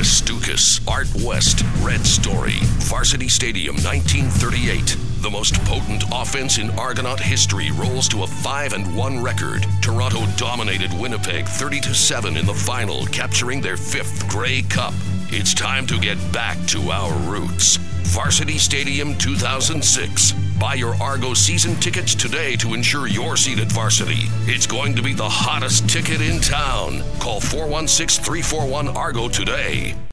Chris Stukas, Art West, Red Story, Varsity Stadium 1938. The most potent offense in Argonaut history rolls to a 5-1 record. Toronto dominated Winnipeg 30-7 in the final, capturing their 5th Grey Cup. It's time to get back to our roots. Varsity Stadium 2006. Buy your Argo season tickets today to ensure your seat at Varsity. It's going to be the hottest ticket in town. Call 416-341-ARGO today.